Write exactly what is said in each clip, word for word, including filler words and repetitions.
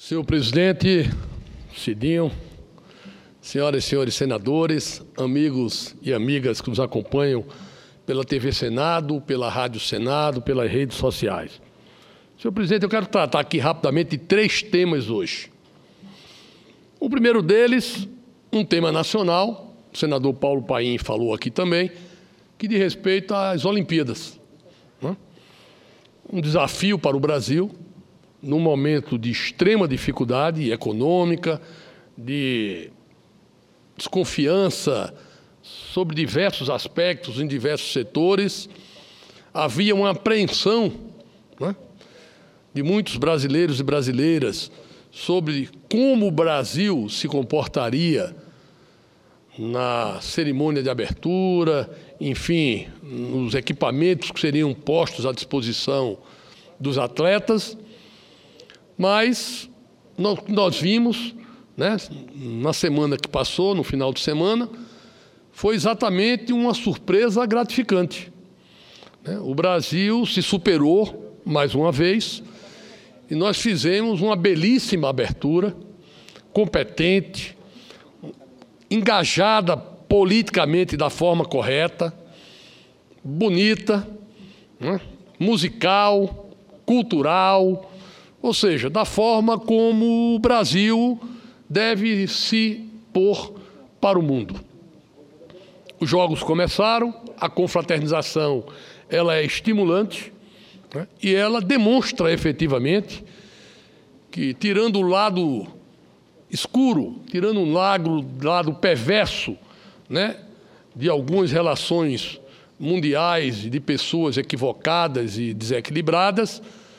Senhor presidente, Cidinho, senhoras e senhores senadores, amigos e amigas que nos acompanham pela T V Senado, pela Rádio Senado, pelas redes sociais. Senhor presidente, eu quero tratar aqui rapidamente de três temas hoje. O primeiro deles, um tema nacional, o senador Paulo Paim falou aqui também, que diz respeito às Olimpíadas. Né? Um desafio para o Brasil, num momento de extrema dificuldade econômica, de desconfiança sobre diversos aspectos, em diversos setores. Havia uma apreensão, né, de muitos brasileiros e brasileiras sobre como o Brasil se comportaria na cerimônia de abertura, enfim, nos equipamentos que seriam postos à disposição dos atletas. Mas nós vimos, né, na semana que passou, no final de semana, foi exatamente uma surpresa gratificante. O Brasil se superou mais uma vez e nós fizemos uma belíssima abertura, competente, engajada politicamente da forma correta, bonita, né, musical, cultural, ou seja, da forma como o Brasil deve se pôr para o mundo. Os jogos começaram, a confraternização ela é estimulante, né, e ela demonstra efetivamente que, tirando o lado escuro, tirando o lado, lado perverso, né, de algumas relações mundiais, de pessoas equivocadas e desequilibradas,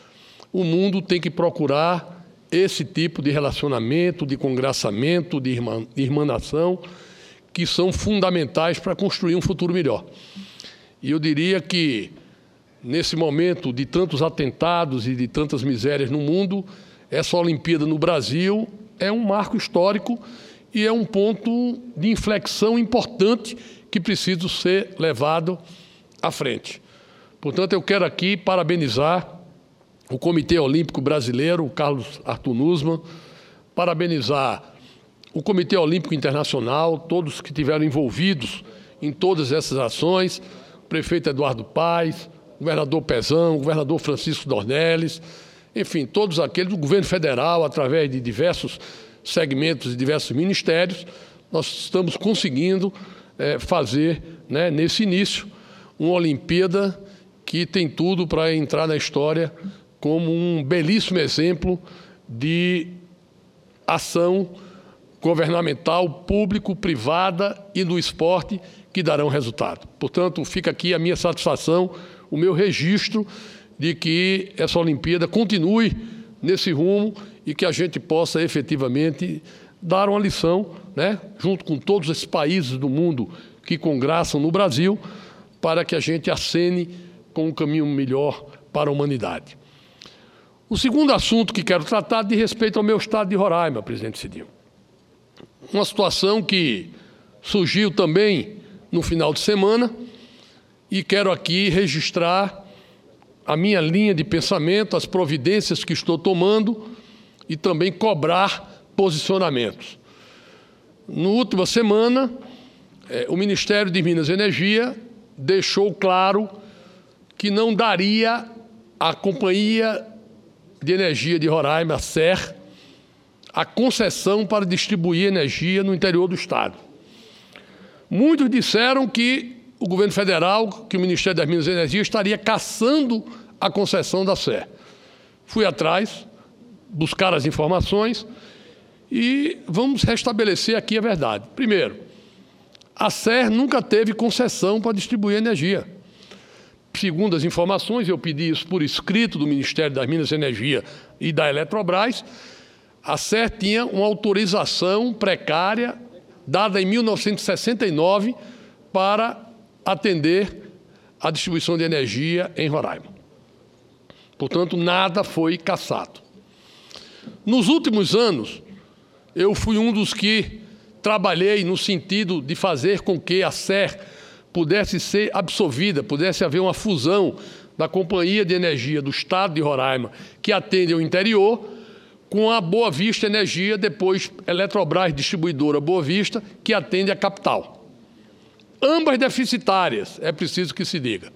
o mundo tem que procurar esse tipo de relacionamento, de congraçamento, de irma, de irmanação, que são fundamentais para construir um futuro melhor. E eu diria que, nesse momento de tantos atentados e de tantas misérias no mundo, essa Olimpíada no Brasil é um marco histórico e é um ponto de inflexão importante que precisa ser levado à frente. Portanto, eu quero aqui parabenizar o Comitê Olímpico Brasileiro, o Carlos Arthur Nussmann, parabenizar o Comitê Olímpico Internacional, todos que estiveram envolvidos em todas essas ações, o prefeito Eduardo Paes, o governador Pezão, o governador Francisco Dornelles, enfim, todos aqueles do governo federal, através de diversos segmentos e diversos ministérios, nós estamos conseguindo é, fazer, né, nesse início, uma Olimpíada que tem tudo para entrar na história como um belíssimo exemplo de ação governamental, público, privada e do esporte que darão resultado. Portanto, fica aqui a minha satisfação, o meu registro de que essa Olimpíada continue nesse rumo e que a gente possa efetivamente dar uma lição, né, junto com todos esses países do mundo que congraçam no Brasil, para que a gente acene com um caminho melhor para a humanidade. O segundo assunto que quero tratar diz respeito ao meu estado de Roraima, presidente Cidinho. Uma situação que surgiu também no final de semana e quero aqui registrar a minha linha de pensamento, as providências que estou tomando e também cobrar posicionamentos. Na última semana, eh, o Ministério de Minas e Energia deixou claro que não daria à Companhia de Energia de Roraima, a S E R, a concessão para distribuir energia no interior do estado. Muitos disseram que o governo federal, que o Ministério das Minas e Energia estaria cassando a concessão da S E R. Fui atrás, buscar as informações e vamos restabelecer aqui a verdade. Primeiro, a S E R nunca teve concessão para distribuir energia. Segundo as informações, eu pedi isso por escrito do Ministério das Minas e Energia e da Eletrobras, a S E R tinha uma autorização precária dada em mil novecentos e sessenta e nove para atender a distribuição de energia em Roraima. Portanto, nada foi cassado. Nos últimos anos, eu fui um dos que trabalhei no sentido de fazer com que a S E R pudesse ser absorvida, pudesse haver uma fusão da Companhia de Energia do Estado de Roraima, que atende ao interior, com a Boa Vista Energia, depois Eletrobras Distribuidora Boa Vista, que atende a capital. Ambas deficitárias, é preciso que se diga.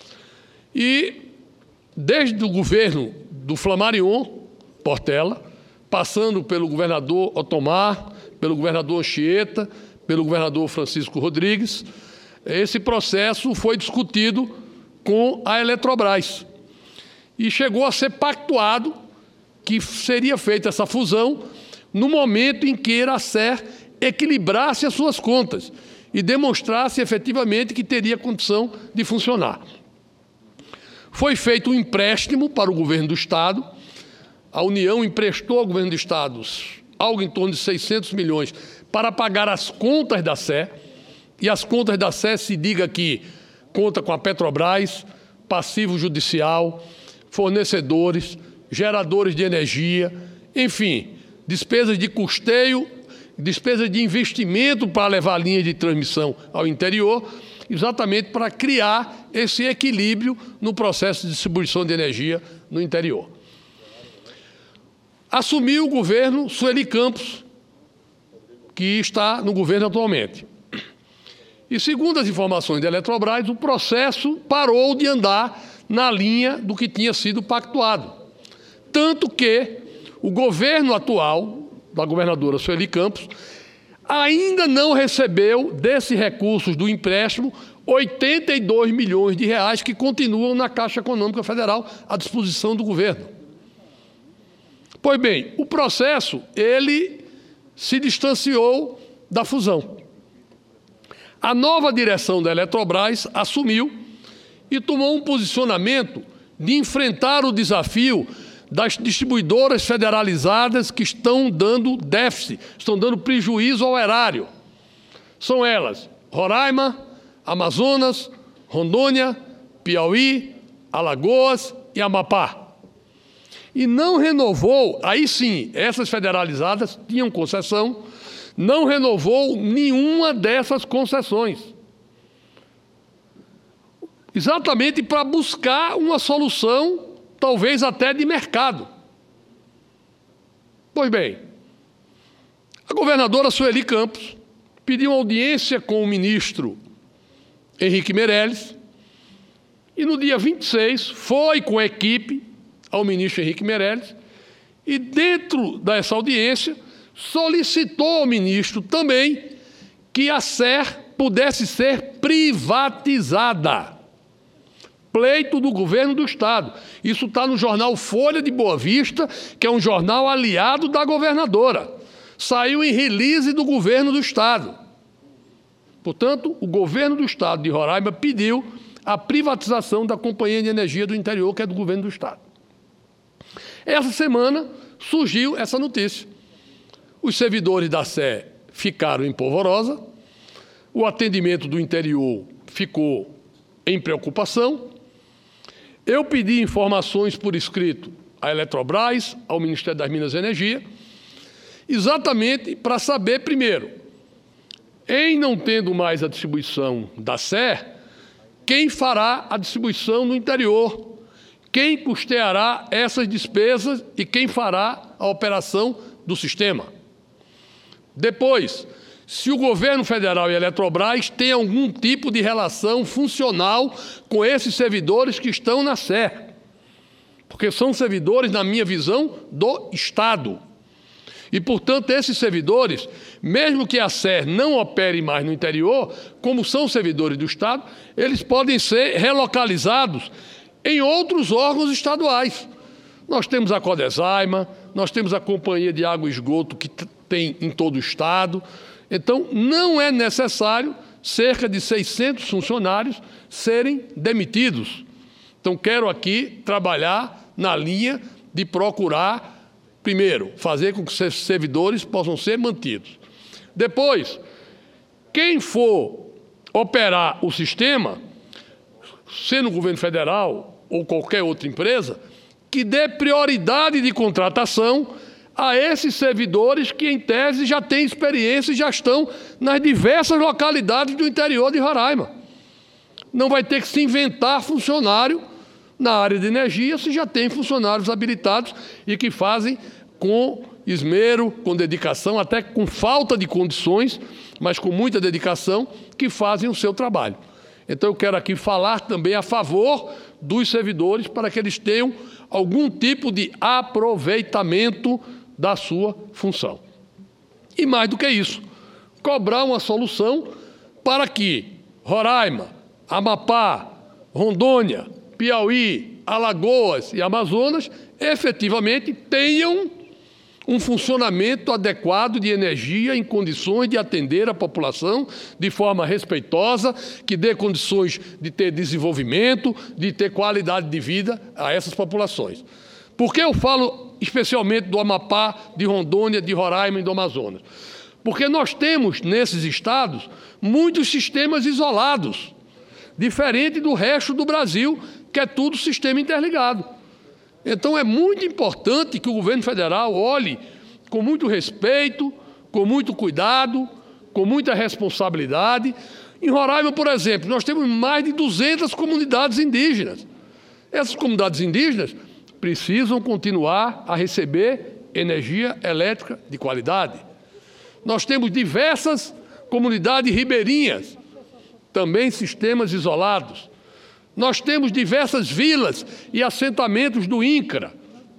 E desde o governo do Flammarion, Portela, passando pelo governador Otomar, pelo governador Anchieta, pelo governador Francisco Rodrigues, esse processo foi discutido com a Eletrobras. E chegou a ser pactuado que seria feita essa fusão no momento em que a S E R equilibrasse as suas contas e demonstrasse efetivamente que teria condição de funcionar. Foi feito um empréstimo para o governo do Estado. A União emprestou ao governo do Estado algo em torno de seiscentos milhões para pagar as contas da S E R. E as contas da S E R, se diga que conta com a Petrobras, passivo judicial, fornecedores, geradores de energia, enfim, despesas de custeio, despesas de investimento para levar linhas de transmissão ao interior, exatamente para criar esse equilíbrio no processo de distribuição de energia no interior. Assumiu o governo Sueli Campos, que está no governo atualmente. E, segundo as informações da Eletrobras, o processo parou de andar na linha do que tinha sido pactuado. Tanto que o governo atual, da governadora Sueli Campos, ainda não recebeu desses recursos do empréstimo oitenta e dois milhões de reais que continuam na Caixa Econômica Federal à disposição do governo. Pois bem, o processo, ele se distanciou da fusão. A nova direção da Eletrobras assumiu e tomou um posicionamento de enfrentar o desafio das distribuidoras federalizadas que estão dando déficit, estão dando prejuízo ao erário. São elas Roraima, Amazonas, Rondônia, Piauí, Alagoas e Amapá. E não renovou, aí sim, essas federalizadas tinham concessão, não renovou nenhuma dessas concessões. Exatamente para buscar uma solução, talvez até de mercado. Pois bem, a governadora Sueli Campos pediu audiência com o ministro Henrique Meirelles e no dia vinte e seis foi com a equipe ao ministro Henrique Meirelles e dentro dessa audiência solicitou ao ministro também que a S E R pudesse ser privatizada. Pleito do governo do Estado. Isso está no jornal Folha de Boa Vista, que é um jornal aliado da governadora. Saiu em release do governo do Estado. Portanto, o governo do Estado de Roraima pediu a privatização da Companhia de Energia do Interior, que é do governo do Estado. Essa semana surgiu essa notícia. Os servidores da S E R ficaram em polvorosa, o atendimento do interior ficou em preocupação. Eu pedi informações por escrito à Eletrobras, ao Ministério das Minas e Energia, exatamente para saber, primeiro, em não tendo mais a distribuição da S E R, quem fará a distribuição no interior, quem custeará essas despesas e quem fará a operação do sistema. Depois, se o governo federal e a Eletrobras têm algum tipo de relação funcional com esses servidores que estão na S E R. Porque são servidores, na minha visão, do Estado. E, portanto, esses servidores, mesmo que a S E R não opere mais no interior, como são servidores do Estado, eles podem ser relocalizados em outros órgãos estaduais. Nós temos a Codesaima, nós temos a Companhia de Água e Esgoto, que tem em todo o Estado. Então, não é necessário cerca de seiscentos funcionários serem demitidos. Então, quero aqui trabalhar na linha de procurar, primeiro, fazer com que esses servidores possam ser mantidos. Depois, quem for operar o sistema, sendo o governo federal ou qualquer outra empresa, que dê prioridade de contratação a esses servidores que, em tese, já têm experiência e já estão nas diversas localidades do interior de Roraima. Não vai ter que se inventar funcionário na área de energia se já tem funcionários habilitados e que fazem com esmero, com dedicação, até com falta de condições, mas com muita dedicação, que fazem o seu trabalho. Então eu quero aqui falar também a favor dos servidores para que eles tenham algum tipo de aproveitamento da sua função. E mais do que isso, cobrar uma solução para que Roraima, Amapá, Rondônia, Piauí, Alagoas e Amazonas efetivamente tenham um funcionamento adequado de energia em condições de atender a população de forma respeitosa, que dê condições de ter desenvolvimento, de ter qualidade de vida a essas populações. Por que eu falo especialmente do Amapá, de Rondônia, de Roraima e do Amazonas? Porque nós temos, nesses estados, muitos sistemas isolados, diferente do resto do Brasil, que é tudo sistema interligado. Então é muito importante que o governo federal olhe com muito respeito, com muito cuidado, com muita responsabilidade. Em Roraima, por exemplo, nós temos mais de duzentas comunidades indígenas. Essas comunidades indígenas precisam continuar a receber energia elétrica de qualidade. Nós temos diversas comunidades ribeirinhas, também sistemas isolados. Nós temos diversas vilas e assentamentos do INCRA,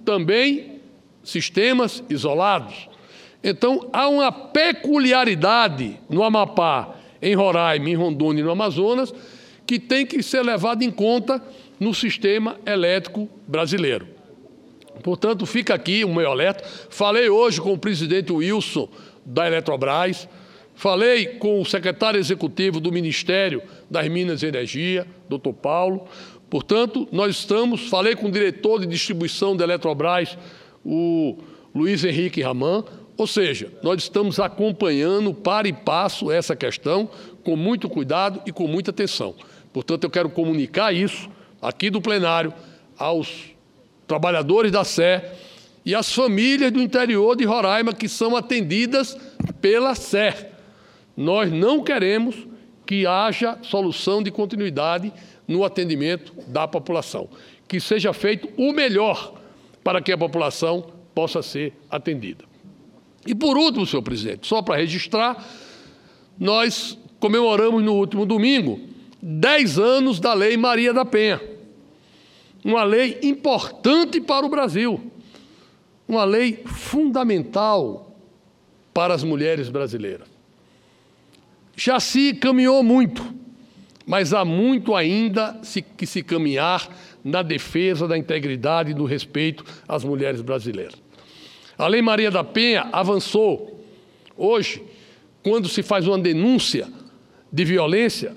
também sistemas isolados. Então, há uma peculiaridade no Amapá, em Roraima, em Rondônia e no Amazonas, que tem que ser levada em conta no sistema elétrico brasileiro. Portanto, fica aqui o meu alerta. Falei hoje com o presidente Wilson da Eletrobras, falei com o secretário executivo do Ministério das Minas e Energia, doutor Paulo. Portanto, nós estamos, falei com o diretor de distribuição da Eletrobras, o Luiz Henrique Raman, ou seja, nós estamos acompanhando para e passo essa questão com muito cuidado e com muita atenção. Portanto, eu quero comunicar isso aqui do plenário aos trabalhadores da S E e às famílias do interior de Roraima que são atendidas pela S E. Nós não queremos que haja solução de continuidade no atendimento da população, que seja feito o melhor para que a população possa ser atendida. E por último, senhor presidente, só para registrar, nós comemoramos no último domingo dez anos da Lei Maria da Penha, uma lei importante para o Brasil, uma lei fundamental para as mulheres brasileiras. Já se caminhou muito, mas há muito ainda se, que se caminhar na defesa da integridade e do respeito às mulheres brasileiras. A Lei Maria da Penha avançou. Hoje, quando se faz uma denúncia de violência,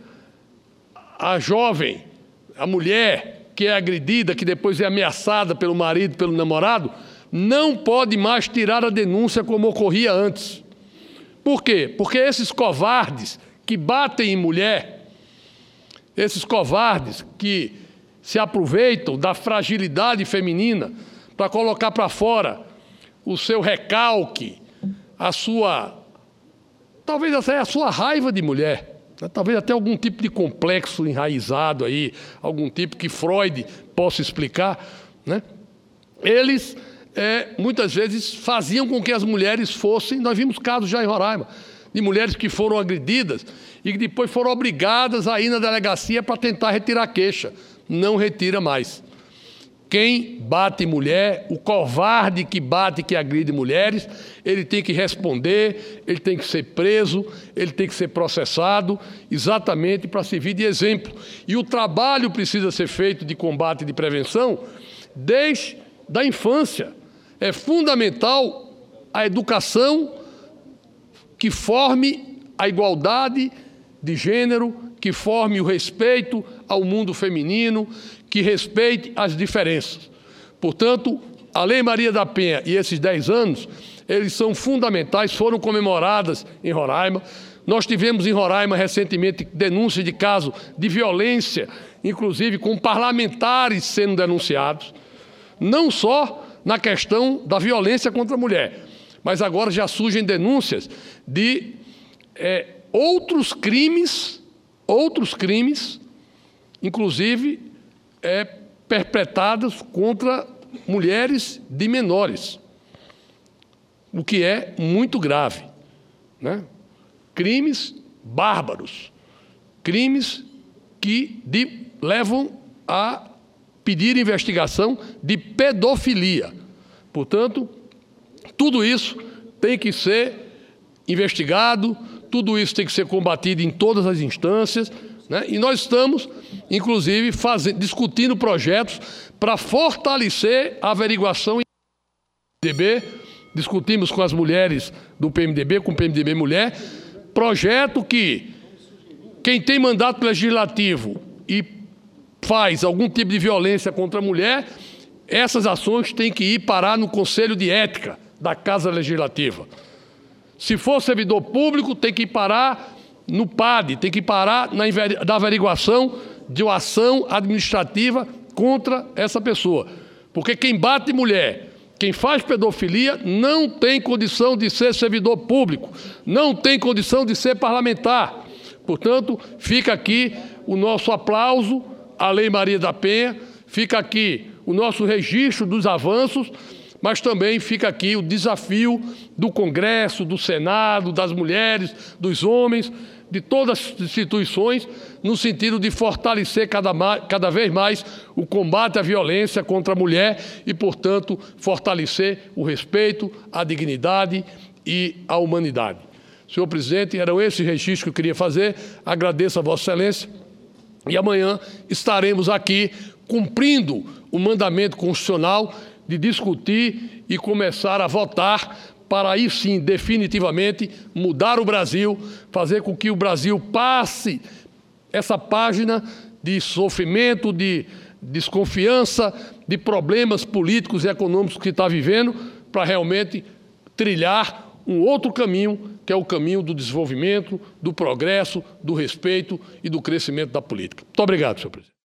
a jovem, a mulher que é agredida, que depois é ameaçada pelo marido, pelo namorado, não pode mais tirar a denúncia como ocorria antes. Por quê? Porque esses covardes que batem em mulher, esses covardes que se aproveitam da fragilidade feminina para colocar para fora o seu recalque, a sua, talvez até a sua raiva de mulher, né? Talvez até algum tipo de complexo enraizado aí, algum tipo que Freud possa explicar, né? Eles É, muitas vezes faziam com que as mulheres fossem, nós vimos casos já em Roraima, de mulheres que foram agredidas e que depois foram obrigadas a ir na delegacia para tentar retirar a queixa. Não retira mais. Quem bate mulher, o covarde que bate, que agride mulheres, ele tem que responder, ele tem que ser preso, ele tem que ser processado, exatamente para servir de exemplo. E o trabalho precisa ser feito de combate e de prevenção desde a infância. É fundamental a educação que forme a igualdade de gênero, que forme o respeito ao mundo feminino, que respeite as diferenças. Portanto, a Lei Maria da Penha e esses dez anos, eles são fundamentais, foram comemoradas em Roraima. Nós tivemos em Roraima recentemente denúncias de casos de violência, inclusive com parlamentares sendo denunciados, não só na questão da violência contra a mulher, mas agora já surgem denúncias de é, outros crimes, outros crimes, inclusive é, perpetrados contra mulheres de menores. o que é muito grave, né? Crimes bárbaros, crimes que de, levam a pedir investigação de pedofilia. Portanto, tudo isso tem que ser investigado, tudo isso tem que ser combatido em todas as instâncias, né? E nós estamos, inclusive, fazendo, discutindo projetos para fortalecer a averiguação em P M D B. Discutimos com as mulheres do P M D B, com o P M D B Mulher, projeto que quem tem mandato legislativo e faz algum tipo de violência contra a mulher, essas ações têm que ir parar no Conselho de Ética da Casa Legislativa. Se for servidor público, tem que ir parar no P A D, tem que parar na, na averiguação de uma ação administrativa contra essa pessoa. Porque quem bate mulher, quem faz pedofilia, não tem condição de ser servidor público, não tem condição de ser parlamentar. Portanto, fica aqui o nosso aplauso à Lei Maria da Penha, fica aqui o nosso registro dos avanços, mas também fica aqui o desafio do Congresso, do Senado, das mulheres, dos homens, de todas as instituições, no sentido de fortalecer cada, cada vez mais o combate à violência contra a mulher e, portanto, fortalecer o respeito, a dignidade e a humanidade. Senhor presidente, eram esses registros que eu queria fazer. Agradeço a Vossa Excelência e amanhã estaremos aqui cumprindo o mandamento constitucional de discutir e começar a votar para aí sim, definitivamente, mudar o Brasil, fazer com que o Brasil passe essa página de sofrimento, de desconfiança, de problemas políticos e econômicos que está vivendo, para realmente trilhar um outro caminho, que é o caminho do desenvolvimento, do progresso, do respeito e do crescimento da política. Muito obrigado, senhor presidente.